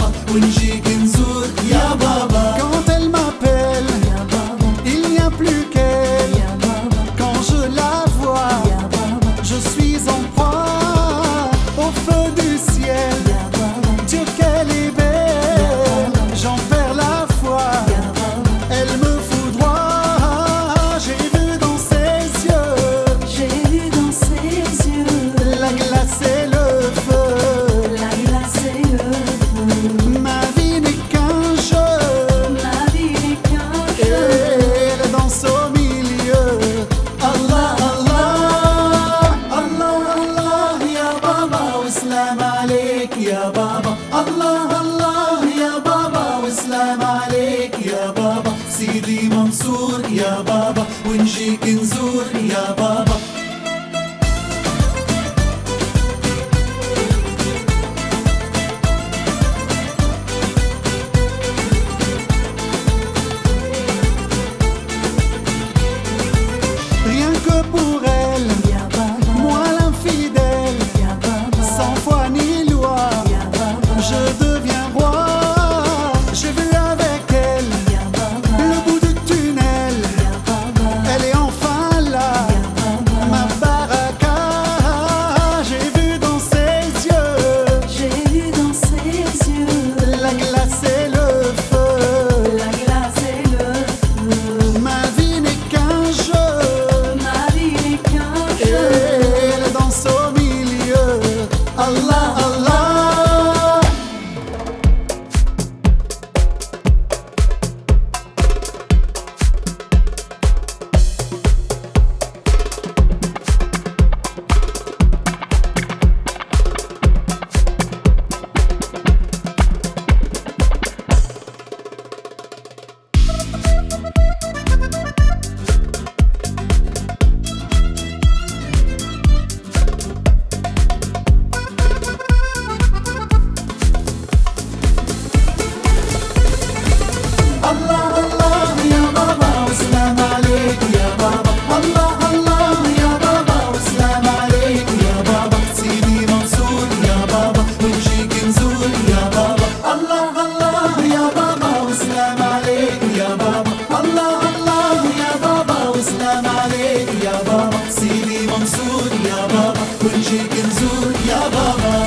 بابا ونجيك نزور يا بابا. Quand elle m'appelle, il n'y a plus qu'elle. Quand je la vois, je suis en proie au feu du ciel. Dieu qu'elle est belle, j'en perds la foi. Elle me foudroie, j'ai vu dans ses yeux la glace et le feu. Ma vie n'est qu'un jeu, et elle danse au milieu. Allah, Allah, Allah, Allah, ya baba, wassalam عليك يا بابا. Allah, Allah, ya baba, wassalam عليك يا بابا. سيدي منصور يا بابا ونجيك نزور يا بابا. Rien que pour elle, moi l'infidèle, sans foi ni loi, je deviens roi. J'ai vu avec elle le bout du tunnel, elle est enfin là, ma baraka. J'ai vu dans ses yeux la glace et le feu. Ma vie n'est qu'un jeu, et elle danse au milieu. Allah, Allah. Allah, Allah, ya baba, wassalam عليك يا بابا. Allah, Allah, ya baba, wassalam عليك يا بابا. سيدي منصور يا بابا ونجيك نزور يا بابا. Allah, Allah, ya baba, wassalam عليك يا بابا. Allah, Allah, ya baba, wassalam عليك يا بابا. سيدي منصور يا بابا ونجيك نزور يا بابا.